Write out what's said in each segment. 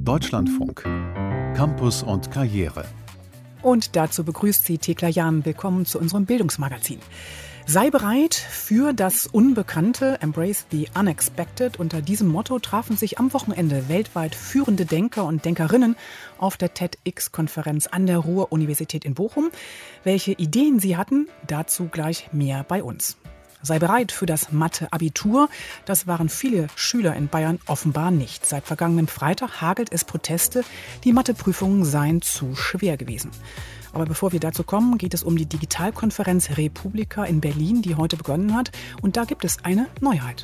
Deutschlandfunk. Campus und Karriere. Und dazu begrüßt sie Thekla Jahn. Willkommen zu unserem Bildungsmagazin. Sei bereit für das Unbekannte, Embrace the Unexpected. Unter diesem Motto trafen sich am Wochenende weltweit führende Denker und Denkerinnen auf der TEDx-Konferenz an der Ruhr-Universität in Bochum. Welche Ideen sie hatten, dazu gleich mehr bei uns. Sei bereit für das Mathe-Abitur. Das waren viele Schüler in Bayern offenbar nicht. Seit vergangenem Freitag hagelt es Proteste. Die Matheprüfungen seien zu schwer gewesen. Aber bevor wir dazu kommen, geht es um die Digitalkonferenz Republika in Berlin, die heute begonnen hat. Und da gibt es eine Neuheit.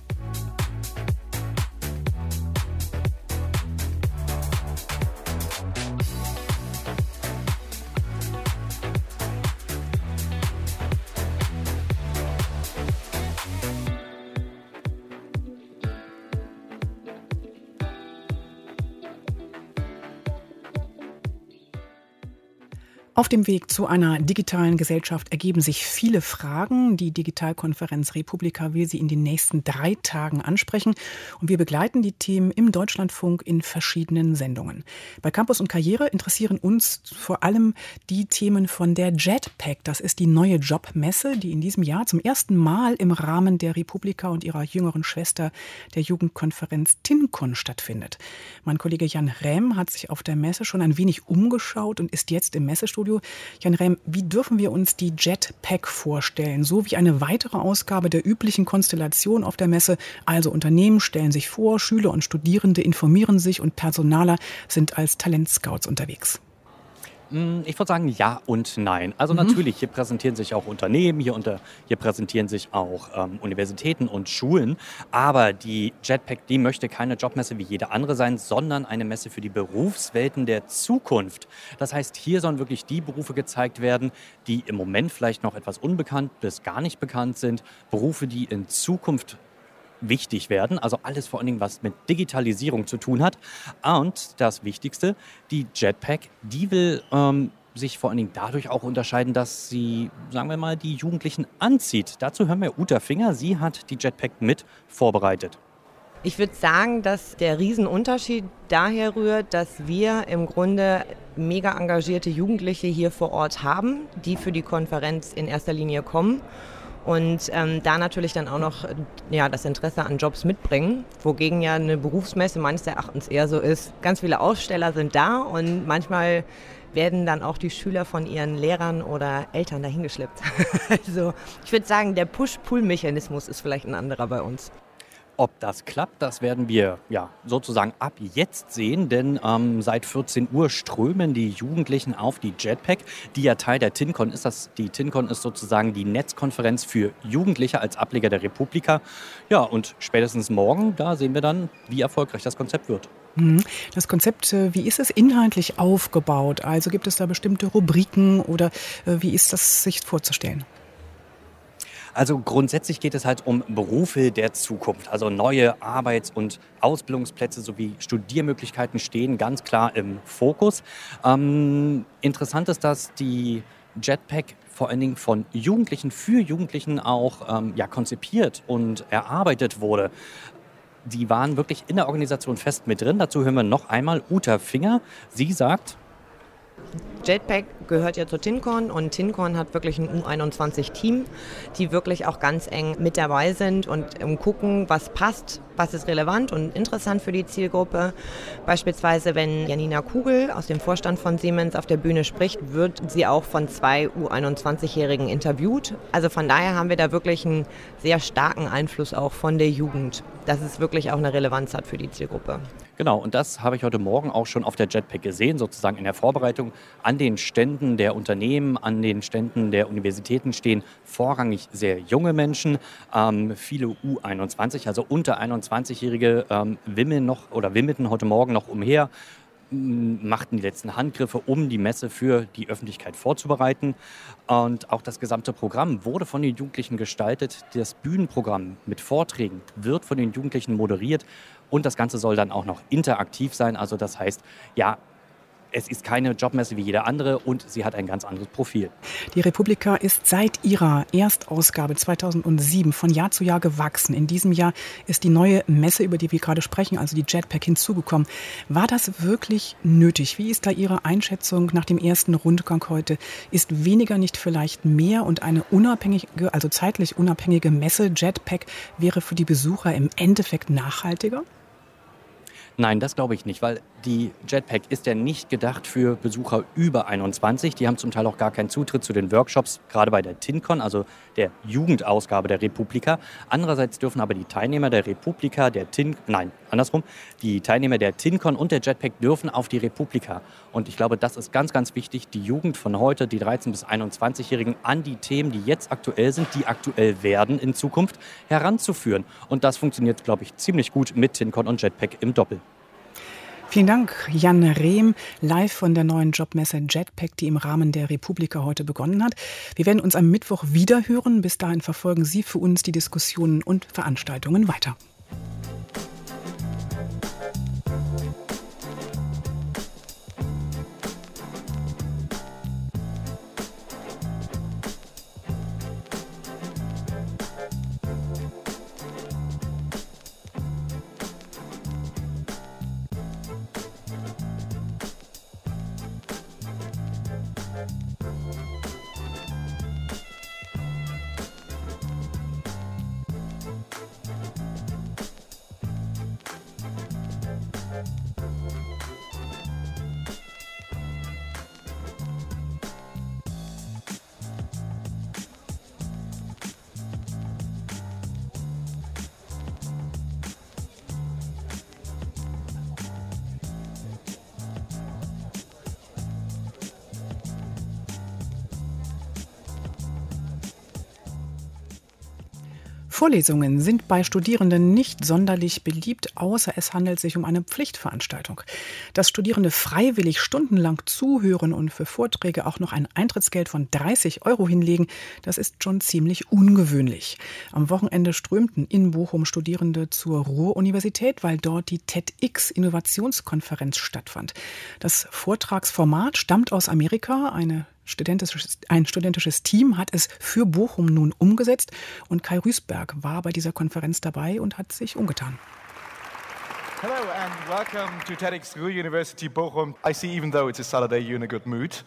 Auf dem Weg zu einer digitalen Gesellschaft ergeben sich viele Fragen. Die Digitalkonferenz Republika will sie in den nächsten 3 Tagen ansprechen. Und wir begleiten die Themen im Deutschlandfunk in verschiedenen Sendungen. Bei Campus und Karriere interessieren uns vor allem die Themen von der JEDPAC. Das ist die neue Jobmesse, die in diesem Jahr zum ersten Mal im Rahmen der Republika und ihrer jüngeren Schwester, der Jugendkonferenz TINCON, stattfindet. Mein Kollege Jan Rähm hat sich auf der Messe schon ein wenig umgeschaut und ist jetzt im Messestudio. Jan Rähm, wie dürfen wir uns die JEDPAC vorstellen? So wie eine weitere Ausgabe der üblichen Konstellation auf der Messe. Also Unternehmen stellen sich vor, Schüler und Studierende informieren sich und Personaler sind als Talentscouts unterwegs. Ich würde sagen ja und nein. Also natürlich, hier präsentieren sich auch Unternehmen, hier präsentieren sich auch Universitäten und Schulen. Aber die JEDPAC, die möchte keine Jobmesse wie jede andere sein, sondern eine Messe für die Berufswelten der Zukunft. Das heißt, hier sollen wirklich die Berufe gezeigt werden, die im Moment vielleicht noch etwas unbekannt bis gar nicht bekannt sind. Berufe, die in Zukunft wichtig werden, also alles vor allen Dingen, was mit Digitalisierung zu tun hat. Und das Wichtigste, die JEDPAC, die will sich vor allen Dingen dadurch auch unterscheiden, dass sie, sagen wir mal, die Jugendlichen anzieht. Dazu hören wir Uta Finger, sie hat die JEDPAC mit vorbereitet. Ich würde sagen, dass der Riesenunterschied daher rührt, dass wir im Grunde mega engagierte Jugendliche hier vor Ort haben, die für die Konferenz in erster Linie kommen. Und da natürlich dann auch noch das Interesse an Jobs mitbringen, wogegen ja eine Berufsmesse meines Erachtens eher so ist. Ganz viele Aussteller sind da und manchmal werden dann auch die Schüler von ihren Lehrern oder Eltern dahin geschleppt. Also ich würde sagen, der Push-Pull-Mechanismus ist vielleicht ein anderer bei uns. Ob das klappt, das werden wir sozusagen ab jetzt sehen, denn seit 14 Uhr strömen die Jugendlichen auf die JEDPAC, die ja Teil der TINCON ist. Die TINCON ist sozusagen die Netzkonferenz für Jugendliche als Ableger der Republika. Ja, und spätestens morgen, da sehen wir dann, wie erfolgreich das Konzept wird. Das Konzept, wie ist es inhaltlich aufgebaut? Also gibt es da bestimmte Rubriken oder wie ist das sich vorzustellen? Also grundsätzlich geht es halt um Berufe der Zukunft. Also neue Arbeits- und Ausbildungsplätze sowie Studiermöglichkeiten stehen ganz klar im Fokus. Interessant ist, dass die JEDPAC vor allen Dingen von Jugendlichen für Jugendlichen auch konzipiert und erarbeitet wurde. Die waren wirklich in der Organisation fest mit drin. Dazu hören wir noch einmal Uta Finger. Sie sagt: JEDPAC gehört ja zur TINCON und TINCON hat wirklich ein U21-Team, die wirklich auch ganz eng mit dabei sind und gucken, was passt, was ist relevant und interessant für die Zielgruppe. Beispielsweise, wenn Janina Kugel aus dem Vorstand von Siemens auf der Bühne spricht, wird sie auch von 2 U21-Jährigen interviewt. Also von daher haben wir da wirklich einen sehr starken Einfluss auch von der Jugend, dass es wirklich auch eine Relevanz hat für die Zielgruppe. Genau, und das habe ich heute Morgen auch schon auf der JEDPAC gesehen, sozusagen in der Vorbereitung. An den Ständen der Unternehmen, an den Ständen der Universitäten stehen vorrangig sehr junge Menschen, viele U21, also unter 21-Jährige wimmelten heute Morgen noch umher, machten die letzten Handgriffe, um die Messe für die Öffentlichkeit vorzubereiten. Und auch das gesamte Programm wurde von den Jugendlichen gestaltet. Das Bühnenprogramm mit Vorträgen wird von den Jugendlichen moderiert und das Ganze soll dann auch noch interaktiv sein. Also das heißt, es ist keine Jobmesse wie jede andere und sie hat ein ganz anderes Profil. Die Republika ist seit ihrer Erstausgabe 2007 von Jahr zu Jahr gewachsen. In diesem Jahr ist die neue Messe, über die wir gerade sprechen, also die JEDPAC, hinzugekommen. War das wirklich nötig? Wie ist da Ihre Einschätzung nach dem ersten Rundgang heute? Ist weniger nicht vielleicht mehr und eine unabhängige, also zeitlich unabhängige Messe JEDPAC wäre für die Besucher im Endeffekt nachhaltiger? Nein, das glaube ich nicht, weil die JEDPAC ist ja nicht gedacht für Besucher über 21. Die haben zum Teil auch gar keinen Zutritt zu den Workshops, gerade bei der TinCon, also der Jugendausgabe der Republika. Andererseits dürfen aber die Teilnehmer der Republika, die Teilnehmer der TinCon und der JEDPAC dürfen auf die Republika. Und ich glaube, das ist ganz, ganz wichtig, die Jugend von heute, die 13- bis 21-Jährigen, an die Themen, die jetzt aktuell sind, die aktuell werden in Zukunft, heranzuführen. Und das funktioniert, glaube ich, ziemlich gut mit TinCon und JEDPAC im Doppel. Vielen Dank, Jan Rehm, live von der neuen Jobmesse JEDPAC, die im Rahmen der Republika heute begonnen hat. Wir werden uns am Mittwoch wieder hören. Bis dahin verfolgen Sie für uns die Diskussionen und Veranstaltungen weiter. Vorlesungen sind bei Studierenden nicht sonderlich beliebt, außer es handelt sich um eine Pflichtveranstaltung. Dass Studierende freiwillig stundenlang zuhören und für Vorträge auch noch ein Eintrittsgeld von 30 € hinlegen, das ist schon ziemlich ungewöhnlich. Am Wochenende strömten in Bochum Studierende zur Ruhr-Universität, weil dort die TEDx-Innovationskonferenz stattfand. Das Vortragsformat stammt aus Amerika. Ein studentisches Team hat es für Bochum nun umgesetzt und Kai Rüßberg war bei dieser Konferenz dabei und hat sich umgetan. Hello and welcome to TEDx Ruhr University Bochum. I see even though it's a Saturday, you're in a good mood.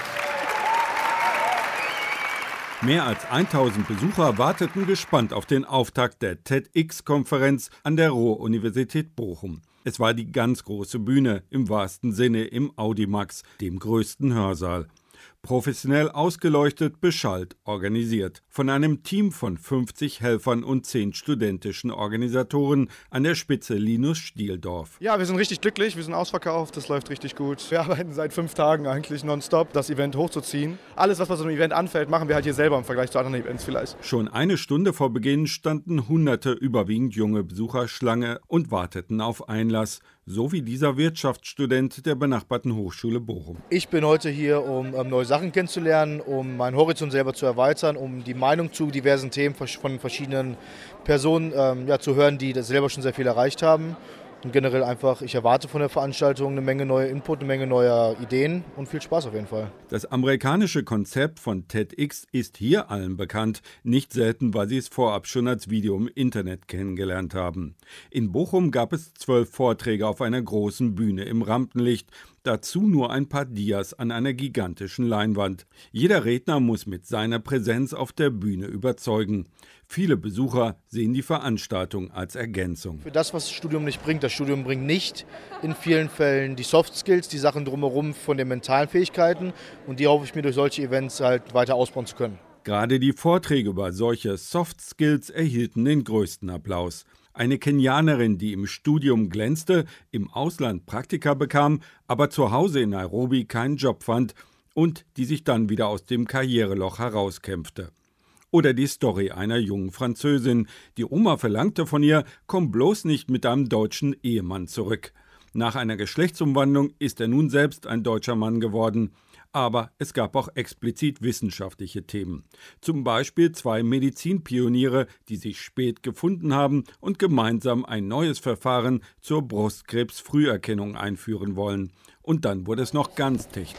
Mehr als 1000 Besucher warteten gespannt auf den Auftakt der TEDx-Konferenz an der Ruhr-Universität Bochum. Es war die ganz große Bühne, im wahrsten Sinne im Audimax, dem größten Hörsaal. Professionell ausgeleuchtet, beschallt, organisiert. Von einem Team von 50 Helfern und 10 studentischen Organisatoren, an der Spitze Linus Stieldorf. Ja, wir sind richtig glücklich, wir sind ausverkauft, das läuft richtig gut. Wir arbeiten seit 5 Tagen eigentlich nonstop, das Event hochzuziehen. Alles, was bei so einem Event anfällt, machen wir halt hier selber im Vergleich zu anderen Events vielleicht. Schon eine Stunde vor Beginn standen Hunderte, überwiegend junge Besucher Schlange und warteten auf Einlass. So wie dieser Wirtschaftsstudent der benachbarten Hochschule Bochum. Ich bin heute hier, um neue Sachen kennenzulernen, um meinen Horizont selber zu erweitern, um die Meinung zu diversen Themen von verschiedenen Personen zu hören, die das selber schon sehr viel erreicht haben. Und generell einfach, ich erwarte von der Veranstaltung eine Menge neuer Input, eine Menge neuer Ideen und viel Spaß auf jeden Fall. Das amerikanische Konzept von TEDx ist hier allen bekannt, nicht selten, weil sie es vorab schon als Video im Internet kennengelernt haben. In Bochum gab es 12 Vorträge auf einer großen Bühne im Rampenlicht, dazu nur ein paar Dias an einer gigantischen Leinwand. Jeder Redner muss mit seiner Präsenz auf der Bühne überzeugen. Viele Besucher sehen die Veranstaltung als Ergänzung. Für das, was das Studium nicht bringt, das Studium bringt nicht in vielen Fällen die Soft Skills, die Sachen drumherum von den mentalen Fähigkeiten und die hoffe ich mir durch solche Events halt weiter ausbauen zu können. Gerade die Vorträge über solche Soft Skills erhielten den größten Applaus. Eine Kenianerin, die im Studium glänzte, im Ausland Praktika bekam, aber zu Hause in Nairobi keinen Job fand und die sich dann wieder aus dem Karriereloch herauskämpfte. Oder die Story einer jungen Französin. Die Oma verlangte von ihr, komm bloß nicht mit deinem deutschen Ehemann zurück. Nach einer Geschlechtsumwandlung ist er nun selbst ein deutscher Mann geworden. Aber es gab auch explizit wissenschaftliche Themen. Zum Beispiel 2 Medizinpioniere, die sich spät gefunden haben und gemeinsam ein neues Verfahren zur Brustkrebsfrüherkennung einführen wollen. Und dann wurde es noch ganz technisch.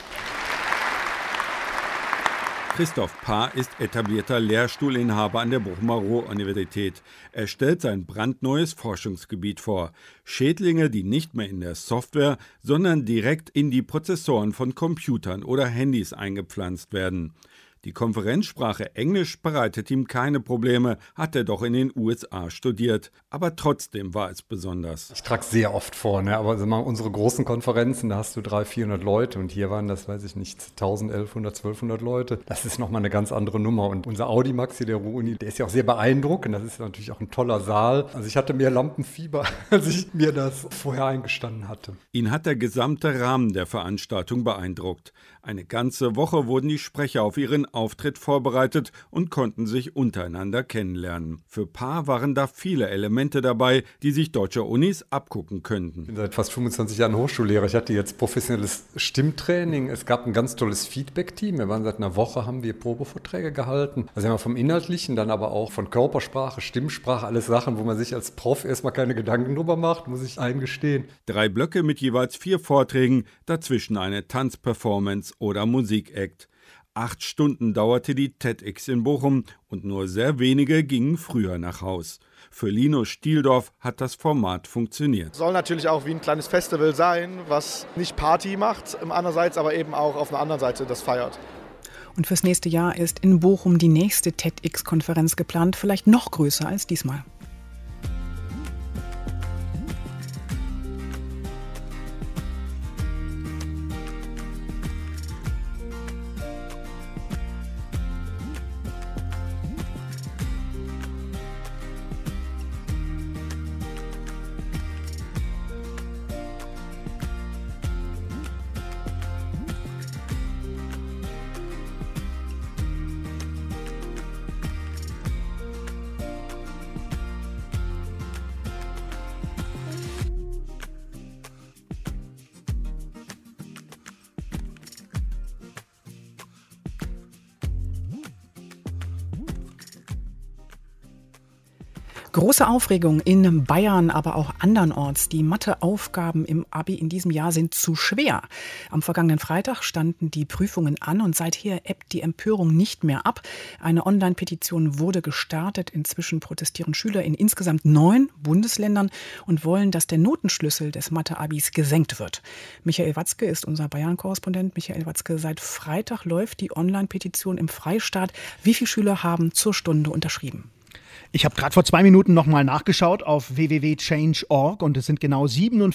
Christoph Paar ist etablierter Lehrstuhlinhaber an der Bochumer Ruhr-Universität. Er stellt sein brandneues Forschungsgebiet vor. Schädlinge, die nicht mehr in der Software, sondern direkt in die Prozessoren von Computern oder Handys eingepflanzt werden. Die Konferenzsprache Englisch bereitet ihm keine Probleme, hat er doch in den USA studiert. Aber trotzdem war es besonders. Ich trage sehr oft vor, aber also mal unsere großen Konferenzen, da hast du 300-400 Leute und hier waren das, weiß ich nicht, 1.000, 1.100, 1.200 Leute. Das ist nochmal eine ganz andere Nummer und unser Audimax hier, der Ruhr-Uni, der ist ja auch sehr beeindruckend. Das ist natürlich auch ein toller Saal. Also ich hatte mehr Lampenfieber, als ich mir das vorher eingestanden hatte. Ihn hat der gesamte Rahmen der Veranstaltung beeindruckt. Eine ganze Woche wurden die Sprecher auf ihren Auftritt vorbereitet und konnten sich untereinander kennenlernen. Für Paar waren da viele Elemente dabei, die sich deutsche Unis abgucken könnten. Ich bin seit fast 25 Jahren Hochschullehrer. Ich hatte jetzt professionelles Stimmtraining. Es gab ein ganz tolles Feedback-Team. Wir waren seit einer Woche, haben wir Probevorträge gehalten. Also immer vom Inhaltlichen, dann aber auch von Körpersprache, Stimmsprache, alles Sachen, wo man sich als Prof erstmal keine Gedanken drüber macht, muss ich eingestehen. 3 Blöcke mit jeweils 4 Vorträgen, dazwischen eine Tanzperformance oder Musikact. 8 Stunden dauerte die TEDx in Bochum und nur sehr wenige gingen früher nach Haus. Für Linus Stieldorf hat das Format funktioniert. Soll natürlich auch wie ein kleines Festival sein, was nicht Party macht, andererseits aber eben auch auf einer anderen Seite das feiert. Und fürs nächste Jahr ist in Bochum die nächste TEDx-Konferenz geplant, vielleicht noch größer als diesmal. Große Aufregung in Bayern, aber auch andernorts. Die Matheaufgaben im Abi in diesem Jahr sind zu schwer. Am vergangenen Freitag standen die Prüfungen an und seither ebbt die Empörung nicht mehr ab. Eine Online-Petition wurde gestartet. Inzwischen protestieren Schüler in insgesamt 9 Bundesländern und wollen, dass der Notenschlüssel des Mathe-Abis gesenkt wird. Michael Watzke ist unser Bayern-Korrespondent. Michael Watzke, seit Freitag läuft die Online-Petition im Freistaat. Wie viele Schüler haben zur Stunde unterschrieben? Ich habe gerade vor 2 Minuten nochmal nachgeschaut auf www.change.org und es sind genau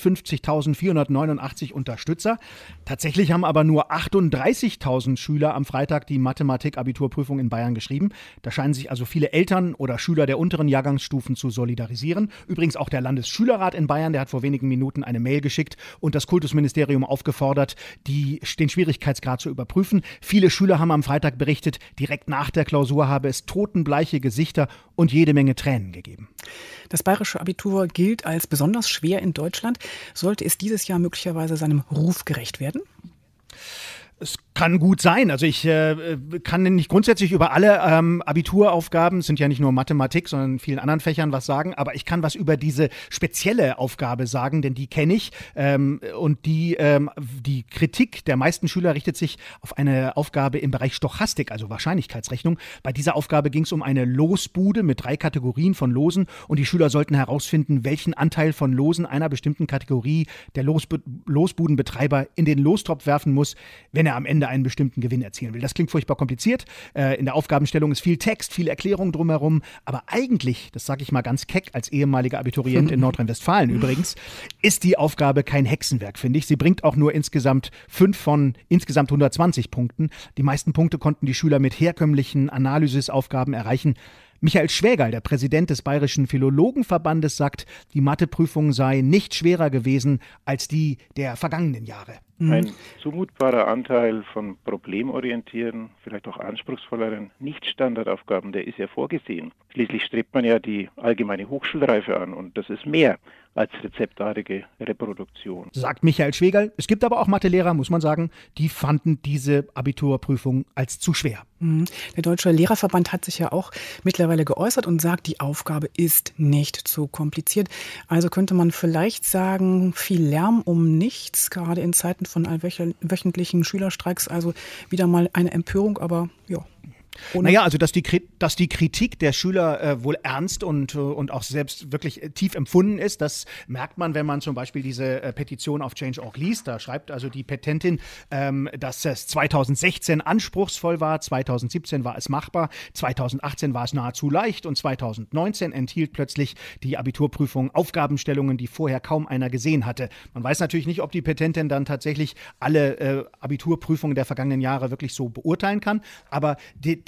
57.489 Unterstützer. Tatsächlich haben aber nur 38.000 Schüler am Freitag die Mathematik-Abiturprüfung in Bayern geschrieben. Da scheinen sich also viele Eltern oder Schüler der unteren Jahrgangsstufen zu solidarisieren. Übrigens auch der Landesschülerrat in Bayern, der hat vor wenigen Minuten eine Mail geschickt und das Kultusministerium aufgefordert, den Schwierigkeitsgrad zu überprüfen. Viele Schüler haben am Freitag berichtet, direkt nach der Klausur habe es totenbleiche Gesichter und jede Menge Tränen gegeben. Das bayerische Abitur gilt als besonders schwer in Deutschland. Sollte es dieses Jahr möglicherweise seinem Ruf gerecht werden? Es kann gut sein. Also ich kann nicht grundsätzlich über alle Abituraufgaben, es sind ja nicht nur Mathematik, sondern in vielen anderen Fächern was sagen, aber ich kann was über diese spezielle Aufgabe sagen, denn die kenne ich. Und die Kritik der meisten Schüler richtet sich auf eine Aufgabe im Bereich Stochastik, also Wahrscheinlichkeitsrechnung. Bei dieser Aufgabe ging es um eine Losbude mit 3 Kategorien von Losen und die Schüler sollten herausfinden, welchen Anteil von Losen einer bestimmten Kategorie der Losbudenbetreiber in den Lostopf werfen muss, wenn er am Ende einen bestimmten Gewinn erzielen will. Das klingt furchtbar kompliziert. In der Aufgabenstellung ist viel Text, viel Erklärung drumherum. Aber eigentlich, das sage ich mal ganz keck als ehemaliger Abiturient in Nordrhein-Westfalen übrigens, ist die Aufgabe kein Hexenwerk, finde ich. Sie bringt auch nur insgesamt 5 von insgesamt 120 Punkten. Die meisten Punkte konnten die Schüler mit herkömmlichen Analysisaufgaben erreichen. Michael Schwägerl, der Präsident des Bayerischen Philologenverbandes, sagt, die Matheprüfung sei nicht schwerer gewesen als die der vergangenen Jahre. Ein zumutbarer Anteil von problemorientierten, vielleicht auch anspruchsvolleren Nicht-Standardaufgaben, der ist ja vorgesehen. Schließlich strebt man ja die allgemeine Hochschulreife an und das ist mehr als rezeptartige Reproduktion. Sagt Michael Schwegerl. Es gibt aber auch Mathelehrer, muss man sagen, die fanden diese Abiturprüfung als zu schwer. Der Deutsche Lehrerverband hat sich ja auch mittlerweile geäußert und sagt, die Aufgabe ist nicht zu kompliziert. Also könnte man vielleicht sagen, viel Lärm um nichts, gerade in Zeiten von allwöchentlichen Schülerstreiks. Also wieder mal eine Empörung, aber ja. Naja, also dass die Kritik der Schüler wohl ernst und auch selbst wirklich tief empfunden ist, das merkt man, wenn man zum Beispiel diese Petition auf Change.org liest. Da schreibt also die Petentin, dass es 2016 anspruchsvoll war, 2017 war es machbar, 2018 war es nahezu leicht und 2019 enthielt plötzlich die Abiturprüfung Aufgabenstellungen, die vorher kaum einer gesehen hatte. Man weiß natürlich nicht, ob die Petentin dann tatsächlich alle Abiturprüfungen der vergangenen Jahre wirklich so beurteilen kann, aber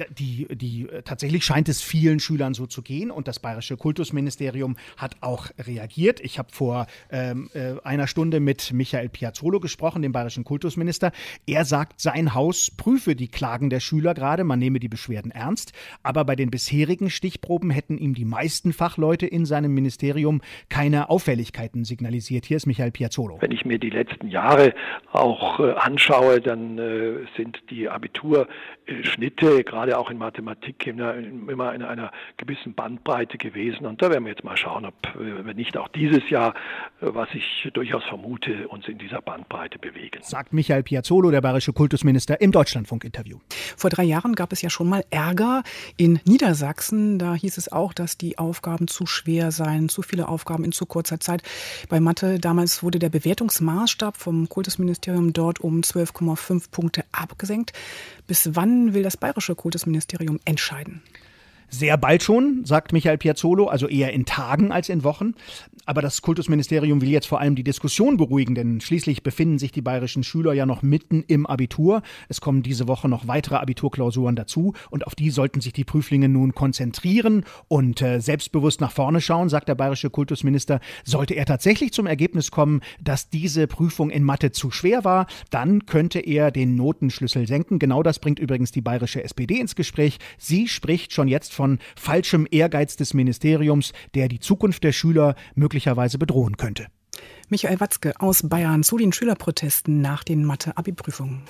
tatsächlich scheint es vielen Schülern so zu gehen und das Bayerische Kultusministerium hat auch reagiert. Ich habe vor einer Stunde mit Michael Piazzolo gesprochen, dem bayerischen Kultusminister. Er sagt, sein Haus prüfe die Klagen der Schüler gerade, man nehme die Beschwerden ernst, aber bei den bisherigen Stichproben hätten ihm die meisten Fachleute in seinem Ministerium keine Auffälligkeiten signalisiert. Hier ist Michael Piazzolo. Wenn ich mir die letzten Jahre auch anschaue, dann sind die Abiturschnitte gerade auch in Mathematik immer in einer gewissen Bandbreite gewesen. Und da werden wir jetzt mal schauen, ob wir nicht auch dieses Jahr, was ich durchaus vermute, uns in dieser Bandbreite bewegen. Sagt Michael Piazzolo, der bayerische Kultusminister, im Deutschlandfunk-Interview. Vor 3 Jahren gab es ja schon mal Ärger in Niedersachsen. Da hieß es auch, dass die Aufgaben zu schwer seien, zu viele Aufgaben in zu kurzer Zeit. Bei Mathe damals wurde der Bewertungsmaßstab vom Kultusministerium dort um 12,5 Punkte abgesenkt. Bis wann will das bayerische Kultusministerium entscheiden? Sehr bald schon, sagt Michael Piazzolo, also eher in Tagen als in Wochen. Aber das Kultusministerium will jetzt vor allem die Diskussion beruhigen, denn schließlich befinden sich die bayerischen Schüler ja noch mitten im Abitur. Es kommen diese Woche noch weitere Abiturklausuren dazu und auf die sollten sich die Prüflinge nun konzentrieren und selbstbewusst nach vorne schauen, sagt der bayerische Kultusminister. Sollte er tatsächlich zum Ergebnis kommen, dass diese Prüfung in Mathe zu schwer war, dann könnte er den Notenschlüssel senken. Genau das bringt übrigens die bayerische SPD ins Gespräch. Sie spricht schon jetzt von falschem Ehrgeiz des Ministeriums, der die Zukunft der Schüler möglicherweise bedrohen könnte. Michael Watzke aus Bayern zu den Schülerprotesten nach den Mathe-Abi-Prüfungen.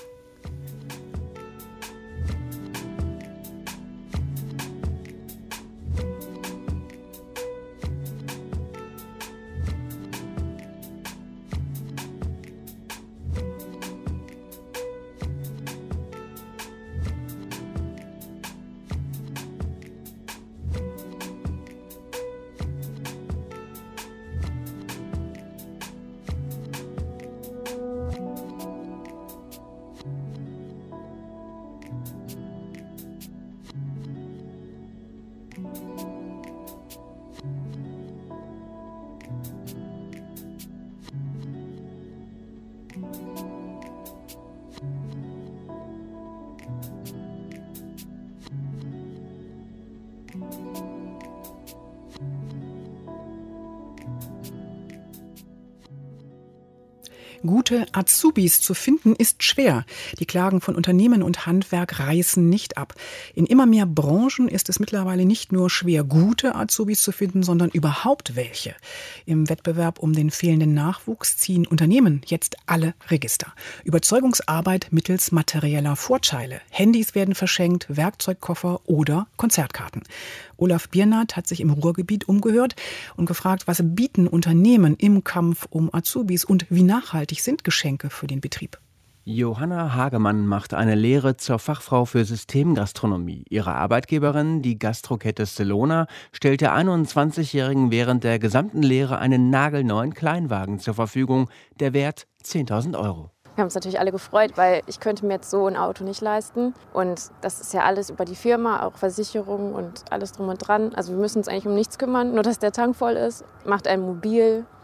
Gute Azubis zu finden ist schwer. Die Klagen von Unternehmen und Handwerk reißen nicht ab. In immer mehr Branchen ist es mittlerweile nicht nur schwer, gute Azubis zu finden, sondern überhaupt welche. Im Wettbewerb um den fehlenden Nachwuchs ziehen Unternehmen jetzt alle Register. Überzeugungsarbeit mittels materieller Vorteile. Handys werden verschenkt, Werkzeugkoffer oder Konzertkarten. Olaf Biernat hat sich im Ruhrgebiet umgehört und gefragt, was bieten Unternehmen im Kampf um Azubis und wie nachhaltig sind Geschenke für den Betrieb. Johanna Hagemann macht eine Lehre zur Fachfrau für Systemgastronomie. Ihre Arbeitgeberin, die Gastrokette Celona, stellt der 21-Jährigen während der gesamten Lehre einen nagelneuen Kleinwagen zur Verfügung, der Wert 10.000 €. Wir haben uns natürlich alle gefreut, weil ich könnte mir jetzt so ein Auto nicht leisten. Und das ist ja alles über die Firma, auch Versicherung und alles drum und dran. Also wir müssen uns eigentlich um nichts kümmern, nur dass der Tank voll ist. Macht einen mobil,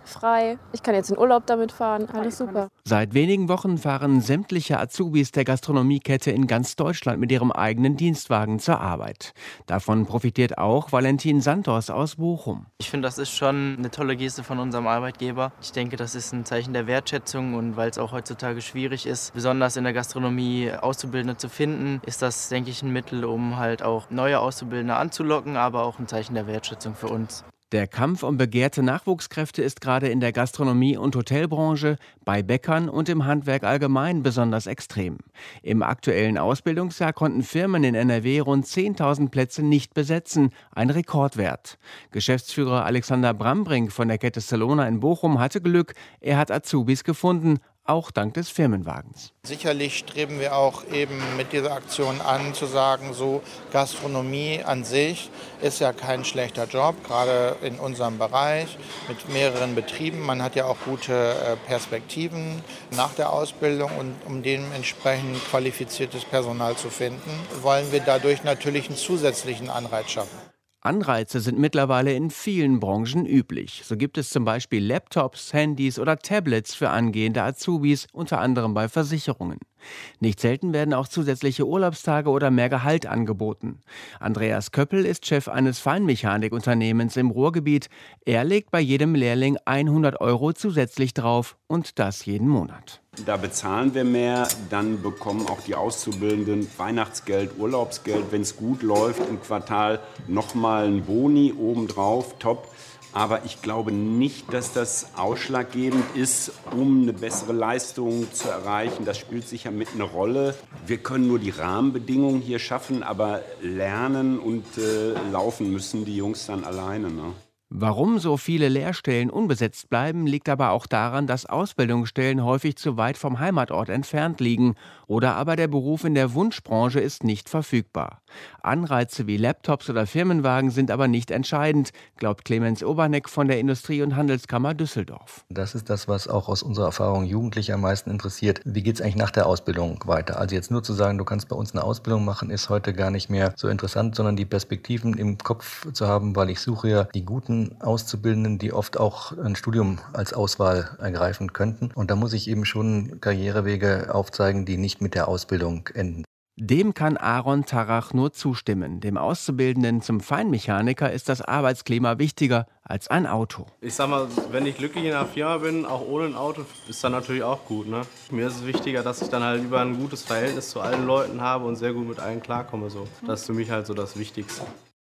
frei. Ich kann jetzt in Urlaub damit fahren, alles super. Seit wenigen Wochen fahren sämtliche Azubis der Gastronomiekette in ganz Deutschland mit ihrem eigenen Dienstwagen zur Arbeit. Davon profitiert auch Valentin Santos aus Bochum. Ich finde, das ist schon eine tolle Geste von unserem Arbeitgeber. Ich denke, das ist ein Zeichen der Wertschätzung und weil es auch heutzutage schwierig ist, besonders in der Gastronomie Auszubildende zu finden, ist das, denke ich, ein Mittel, um halt auch neue Auszubildende anzulocken, aber auch ein Zeichen der Wertschätzung für uns. Der Kampf um begehrte Nachwuchskräfte ist gerade in der Gastronomie- und Hotelbranche, bei Bäckern und im Handwerk allgemein besonders extrem. Im aktuellen Ausbildungsjahr konnten Firmen in NRW rund 10.000 Plätze nicht besetzen, ein Rekordwert. Geschäftsführer Alexander Brambrink von der Kette Zelona in Bochum hatte Glück, er hat Azubis gefunden, auch dank des Firmenwagens. Sicherlich streben wir auch eben mit dieser Aktion an, zu sagen, so Gastronomie an sich ist ja kein schlechter Job, gerade in unserem Bereich mit mehreren Betrieben. Man hat ja auch gute Perspektiven nach der Ausbildung und um dementsprechend qualifiziertes Personal zu finden, wollen wir dadurch natürlich einen zusätzlichen Anreiz schaffen. Anreize sind mittlerweile in vielen Branchen üblich. So gibt es zum Beispiel Laptops, Handys oder Tablets für angehende Azubis, unter anderem bei Versicherungen. Nicht selten werden auch zusätzliche Urlaubstage oder mehr Gehalt angeboten. Andreas Köppel ist Chef eines Feinmechanikunternehmens im Ruhrgebiet. Er legt bei jedem Lehrling 100 € zusätzlich drauf und das jeden Monat. Da bezahlen wir mehr, dann bekommen auch die Auszubildenden Weihnachtsgeld, Urlaubsgeld, wenn es gut läuft, im Quartal nochmal ein Boni obendrauf, top. Aber ich glaube nicht, dass das ausschlaggebend ist, um eine bessere Leistung zu erreichen. Das spielt sicher mit eine Rolle. Wir können nur die Rahmenbedingungen hier schaffen, aber lernen und laufen müssen die Jungs dann alleine, ne? Warum so viele Lehrstellen unbesetzt bleiben, liegt aber auch daran, dass Ausbildungsstellen häufig zu weit vom Heimatort entfernt liegen oder aber der Beruf in der Wunschbranche ist nicht verfügbar. Anreize wie Laptops oder Firmenwagen sind aber nicht entscheidend, glaubt Clemens Oberneck von der Industrie- und Handelskammer Düsseldorf. Das ist das, was auch aus unserer Erfahrung Jugendliche am meisten interessiert. Wie geht es eigentlich nach der Ausbildung weiter? Also jetzt nur zu sagen, du kannst bei uns eine Ausbildung machen, ist heute gar nicht mehr so interessant, sondern die Perspektiven im Kopf zu haben, weil ich suche ja die guten Auszubildenden, die oft auch ein Studium als Auswahl ergreifen könnten. Und da muss ich eben schon Karrierewege aufzeigen, die nicht mit der Ausbildung enden. Dem kann Aaron Tarach nur zustimmen. Dem Auszubildenden zum Feinmechaniker ist das Arbeitsklima wichtiger als ein Auto. Ich sag mal, wenn ich glücklich in einer Firma bin, auch ohne ein Auto, ist dann natürlich auch gut, ne? Mir ist es wichtiger, dass ich dann halt über ein gutes Verhältnis zu allen Leuten habe und sehr gut mit allen klarkomme. So. Das ist für mich halt so das Wichtigste.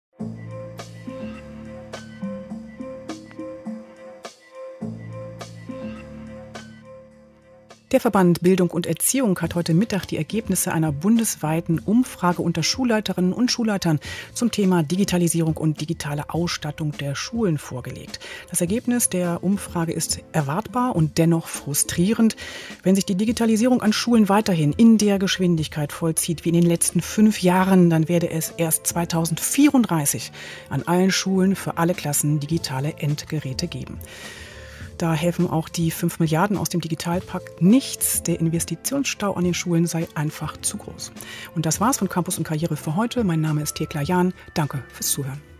Der Verband Bildung und Erziehung hat heute Mittag die Ergebnisse einer bundesweiten Umfrage unter Schulleiterinnen und Schulleitern zum Thema Digitalisierung und digitale Ausstattung der Schulen vorgelegt. Das Ergebnis der Umfrage ist erwartbar und dennoch frustrierend. Wenn sich die Digitalisierung an Schulen weiterhin in der Geschwindigkeit vollzieht wie in den letzten 5 Jahren, dann werde es erst 2034 an allen Schulen für alle Klassen digitale Endgeräte geben. Da helfen auch die 5 Milliarden aus dem Digitalpakt nichts. Der Investitionsstau an den Schulen sei einfach zu groß. Und das war's von Campus und Karriere für heute. Mein Name ist Thekla Jahn. Danke fürs Zuhören.